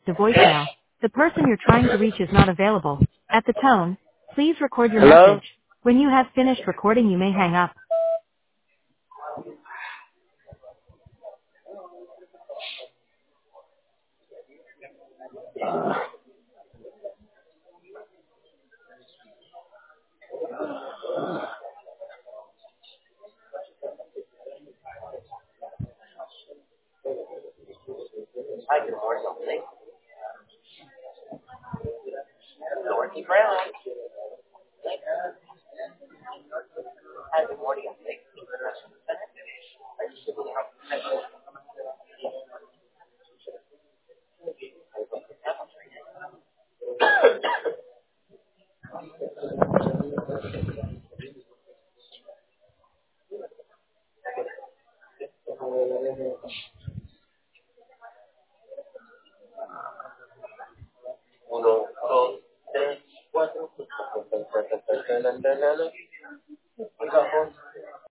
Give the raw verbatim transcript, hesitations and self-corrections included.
to voicemail. The person you're trying to reach is not available. At the tone, please record your Hello? message. When you have finished recording, you may hang up. Hi, good morning. Thank you. Dorothy Brown. Hi, good morning. Thank you. Uno, dos, tres, cuatro.